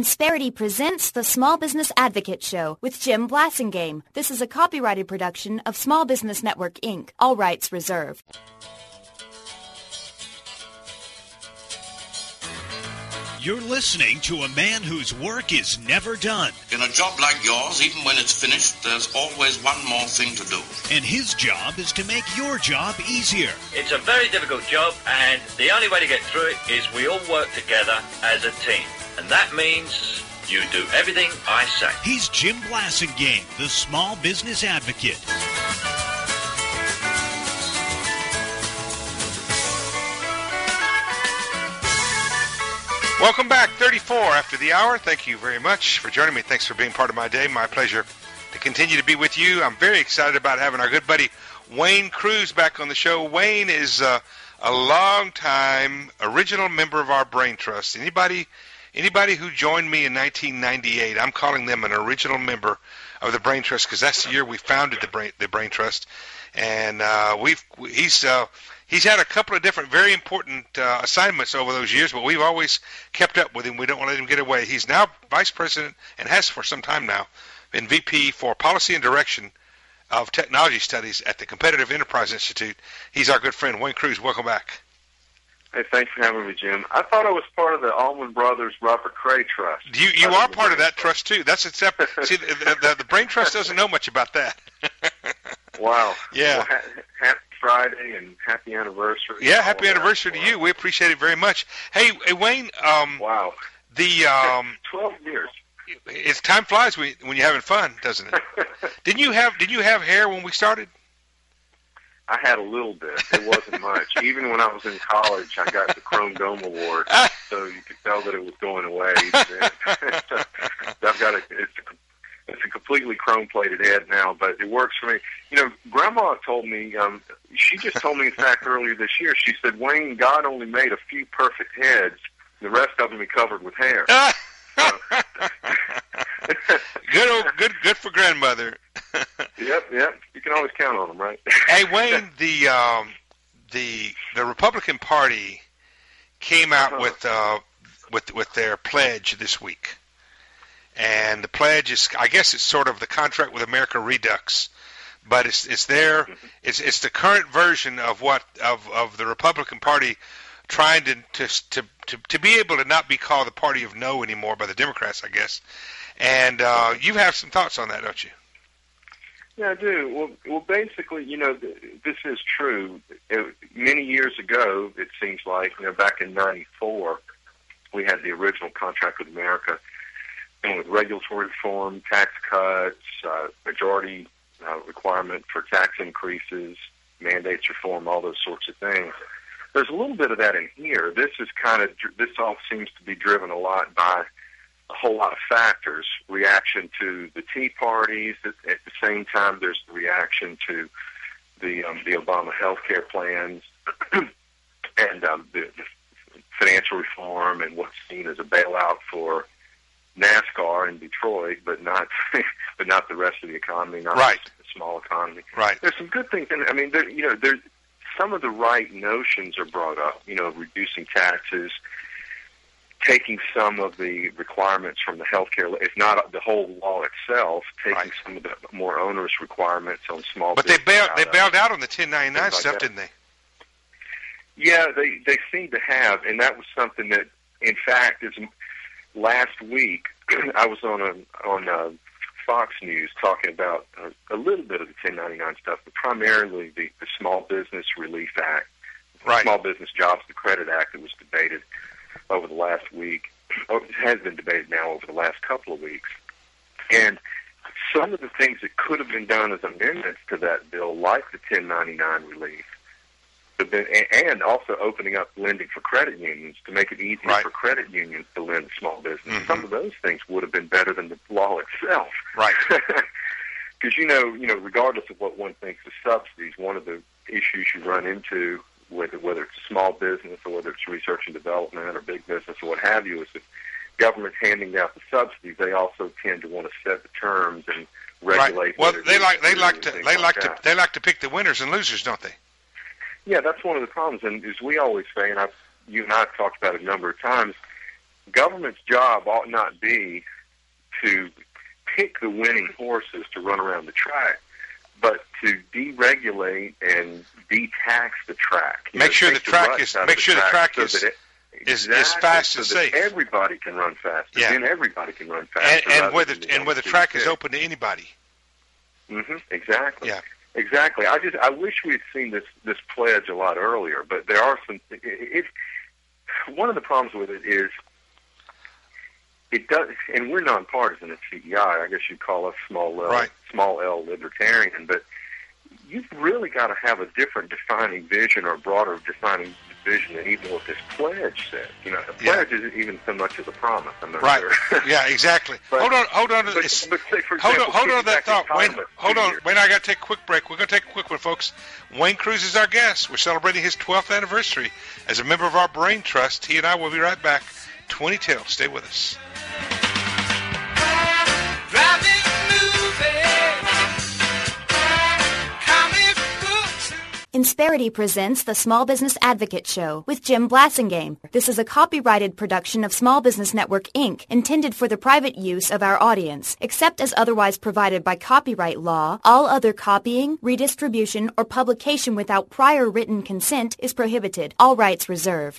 Insperity presents the Small Business Advocate Show with Jim Blasingame. This is a copyrighted production of Small Business Network, Inc. All rights reserved. You're listening to a man whose work is never done. In a job like yours, even when it's finished, there's always one more thing to do. And his job is to make your job easier. It's a very difficult job, and the only way to get through it is we all work together as a team. And that means you do everything I say. He's Jim Blasingame, the Small Business Advocate. Welcome back, 34 after the hour. Thank you very much for joining me. Thanks for being part of my day. My pleasure to continue to be with you. I'm very excited about having our good buddy Wayne Cruz back on the show. Wayne is a long-time original member of our Brain Trust. Anybody who joined me in 1998, I'm calling them an original member of the Brain Trust because that's the year we founded the Brain Trust. And he's had a couple of different very important assignments over those years, but we've always kept up with him. We don't want to let him get away. He's now Vice President and has for some time now been VP for Policy and Direction of Technology Studies at the Competitive Enterprise Institute. He's our good friend, Wayne Cruz. Welcome back. Hey, thanks for having me, Jim. I thought I was part of the Allman Brothers Robert Cray Trust. You are part of that trust, too. That's a separate. See, the Brain Trust doesn't know much about that. Wow. Yeah. Well, happy Friday and happy anniversary. Yeah, happy anniversary to you. We appreciate it very much. Hey, Wayne. Wow. 12 years. It's time flies when you're having fun, doesn't it? Did you have hair when we started? I had a little bit. It wasn't much. Even when I was in college, I got the Chrome Dome Award, so you could tell that it was going away. I've got it's a completely chrome-plated head now, but it works for me. You know, Grandma told me, she just told me, in fact, earlier this year, she said, Wayne, God only made a few perfect heads. The rest of them he covered with hair. Good for grandmother. Yep. You can always count on them, right? Hey, Wayne, the Republican Party came out with their pledge this week, and the pledge is, I guess, it's sort of the Contract with America Redux, but it's the current version of the Republican Party trying to be able to not be called the party of no anymore by the Democrats, I guess. And you have some thoughts on that, don't you? Yeah, I do. Well, basically, you know, this is true. Many years ago, it seems like, you know, back in '94, we had the original Contract with America, and with regulatory reform, tax cuts, majority requirement for tax increases, mandates reform, all those sorts of things. There's a little bit of that in here. This all seems to be driven a lot by a whole lot of factors. Reaction to the Tea Parties. At the same time, there's the reaction to the Obama health care plans and the financial reform and what's seen as a bailout for NASCAR in Detroit, but not the rest of the economy, not right. The small economy. Right. There's some good things in it. I mean, some of the right notions are brought up, you know, reducing taxes, taking some of the requirements from the healthcare, if not the whole law itself, taking right. Some of the more onerous requirements on small business. But they bailed out on the 1099 stuff, didn't they? Yeah, they seem to have, and that was something that, in fact, last week I was on Fox News talking about a little bit of the 1099 stuff, but primarily the Small Business Relief Act, right. Small Business Jobs and Credit Act that was debated over the last week. It has been debated now over the last couple of weeks. And some of the things that could have been done as amendments to that bill, like the 1099 relief, and also opening up lending for credit unions to make it easier right. for credit unions to lend to small business. Mm-hmm. Some of those things would have been better than the law itself. Right. Because, you know, regardless of what one thinks of subsidies, one of the issues you run into, whether it's small business or whether it's research and development or big business or what have you, is that government's handing out the subsidies, they also tend to want to set the terms and regulate. Right. Well, they like to pick the winners and losers, don't they? Yeah, that's one of the problems. And as we always say, and you and I have talked about it a number of times, government's job ought not be to pick the winning horses to run around the track, but to deregulate and de-tax the track. Make sure the track is fast and safe. Everybody can run faster. Yeah. Then everybody can run faster. And where the track is open to anybody. Exactly. Yeah. Exactly. I wish we had seen this pledge a lot earlier, but there are some. One of the problems with it is it does, and we're nonpartisan at CEI. I guess you'd call us small L libertarian, but you've really got to have a different defining vision or broader defining vision than even what this pledge says. You know, the pledge isn't even so much as a promise. I'm not sure. Yeah, exactly. But, hold on. Hold on to that thought. Wayne, hold on. Wayne, I got to take a quick break. We're going to take a quick one, folks. Wayne Cruz is our guest. We're celebrating his 12th anniversary as a member of our Brain Trust. He and I will be right back. 2010. Stay with us. Insperity presents the Small Business Advocate Show with Jim Blasingame. This is a copyrighted production of Small Business Network, Inc., intended for the private use of our audience. Except as otherwise provided by copyright law, all other copying, redistribution, or publication without prior written consent is prohibited. All rights reserved.